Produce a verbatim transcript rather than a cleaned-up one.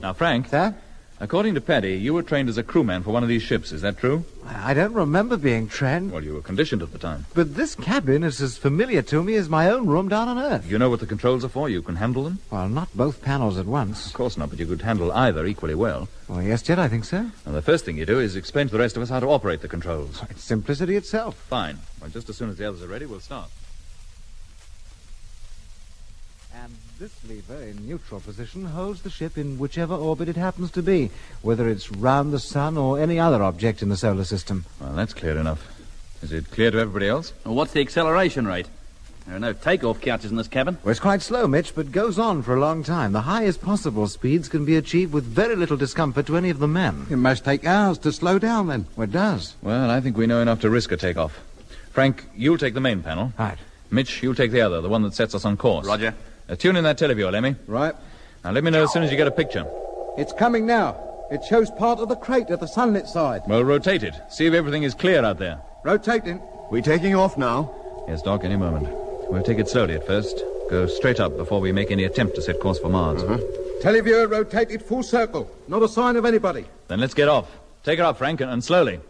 Now, Frank. Sir? According to Paddy, you were trained as a crewman for one of these ships. Is that true? I don't remember being trained. Well, you were conditioned at the time. But this cabin is as familiar to me as my own room down on Earth. You know what the controls are for? You can handle them? Well, not both panels at once. Of course not, but you could handle either equally well. Well, yes, Jed, I think so. And the first thing you do is explain to the rest of us how to operate the controls. It's simplicity itself. Fine. Well, just as soon as the others are ready, we'll start. And this lever in neutral position holds the ship in whichever orbit it happens to be, whether it's round the sun or any other object in the solar system. Well, that's clear enough. Is it clear to everybody else? Well, what's the acceleration rate? There are no takeoff couches in this cabin. Well, it's quite slow, Mitch, but goes on for a long time. The highest possible speeds can be achieved with very little discomfort to any of the men. It must take hours to slow down, then. Well, it does. Well, I think we know enough to risk a takeoff. Frank, you'll take the main panel. Right. Mitch, you'll take the other, the one that sets us on course. Roger. Uh, tune in that televiewer, Lemmy. Right. Now, let me know as soon as you get a picture. It's coming now. It shows part of the crate at the sunlit side. Well, rotate it. See if everything is clear out there. Rotating. We taking off now? Yes, Doc, any moment. We'll take it slowly at first. Go straight up before we make any attempt to set course for Mars. Uh-huh. Televiewer rotated full circle. Not a sign of anybody. Then let's get off. Take her up, Frank, and, and slowly.